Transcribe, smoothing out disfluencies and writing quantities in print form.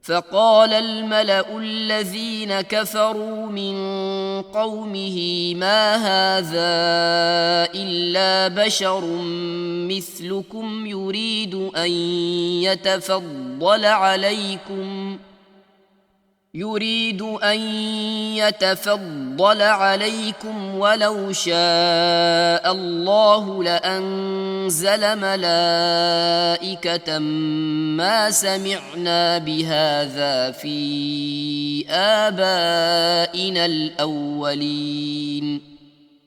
فقال الملأ الذين كفروا من قومه ما هذا إلا بشر مثلكم يريد أن يتفضل عليكم ولو شاء الله لأنزل ملائكة ما سمعنا بهذا في آبائنا الأولين